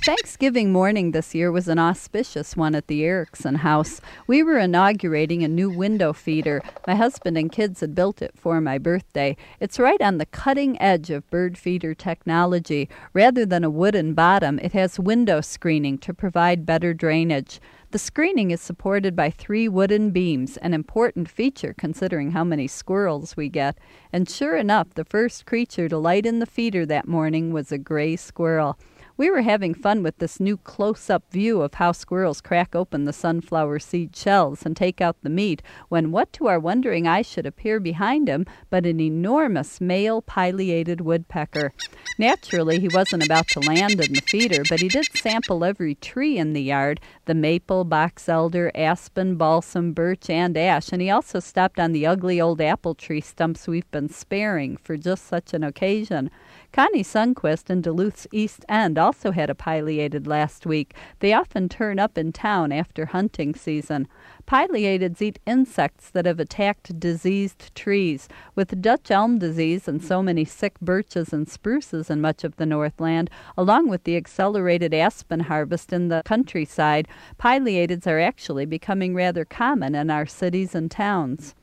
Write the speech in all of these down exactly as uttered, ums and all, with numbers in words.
Thanksgiving morning this year was an auspicious one at the Erickson house. We were inaugurating a new window feeder. My husband and kids had built it for my birthday. It's right on the cutting edge of bird feeder technology. Rather than a wooden bottom, it has window screening to provide better drainage. The screening is supported by three wooden beams, an important feature considering how many squirrels we get. And sure enough, the first creature to light in the feeder that morning was a gray squirrel. We were having fun with this new close-up view of how squirrels crack open the sunflower seed shells and take out the meat, when what to our wondering eyes should appear behind him but an enormous male pileated woodpecker. Naturally, he wasn't about to land in the feeder, but he did sample every tree in the yard, the maple, box elder, aspen, balsam, birch, and ash, and he also stopped on the ugly old apple tree stumps we've been sparing for just such an occasion. Connie Sundquist in Duluth's East End also had a pileated last week. They often turn up in town after hunting season. Pileateds eat insects that have attacked diseased trees. With Dutch elm disease and so many sick birches and spruces in much of the Northland, along with the accelerated aspen harvest in the countryside, pileateds are actually becoming rather common in our cities and towns.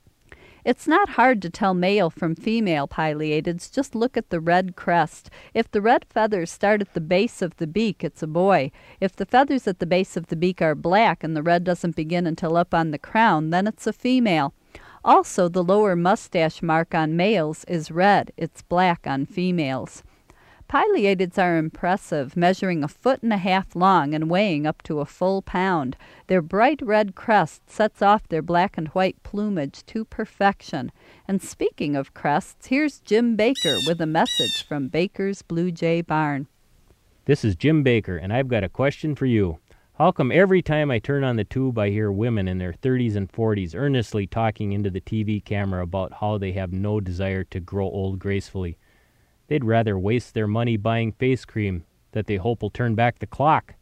It's not hard to tell male from female pileateds. Just look at the red crest. If the red feathers start at the base of the beak, it's a boy. If the feathers at the base of the beak are black and the red doesn't begin until up on the crown, then it's a female. Also, the lower mustache mark on males is red. It's black on females. Pileateds are impressive, measuring a foot and a half long and weighing up to a full pound. Their bright red crest sets off their black and white plumage to perfection. And speaking of crests, here's Jim Baker with a message from Baker's Blue Jay Barn. This is Jim Baker, and I've got a question for you. How come every time I turn on the tube I hear women in their thirties and forties earnestly talking into the T V camera about how they have no desire to grow old gracefully? They'd rather waste their money buying face cream that they hope will turn back the clock.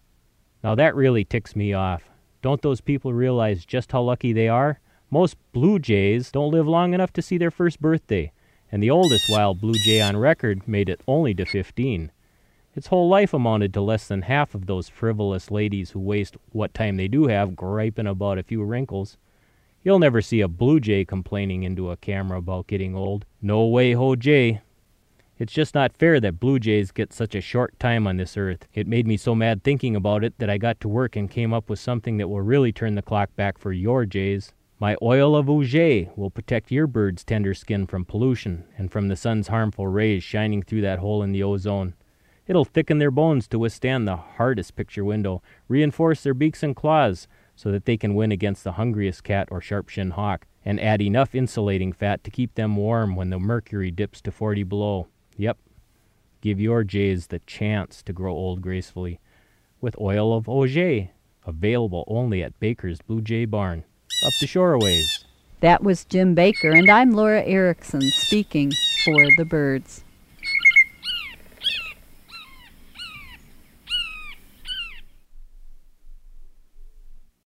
Now that really ticks me off. Don't those people realize just how lucky they are? Most blue jays don't live long enough to see their first birthday, and the oldest wild blue jay on record made it only to fifteen. Its whole life amounted to less than half of those frivolous ladies who waste what time they do have griping about a few wrinkles. You'll never see a blue jay complaining into a camera about getting old. No way, ho jay. It's just not fair that blue jays get such a short time on this earth. It made me so mad thinking about it that I got to work and came up with something that will really turn the clock back for your jays. My oil of Auger will protect your bird's tender skin from pollution and from the sun's harmful rays shining through that hole in the ozone. It'll thicken their bones to withstand the hardest picture window, reinforce their beaks and claws so that they can win against the hungriest cat or sharp-shinned hawk, and add enough insulating fat to keep them warm when the mercury dips to forty below. Yep, give your jays the chance to grow old gracefully with oil of Auger, available only at Baker's Blue Jay Barn, up the shore a ways. That was Jim Baker, and I'm Laura Erickson speaking for the birds.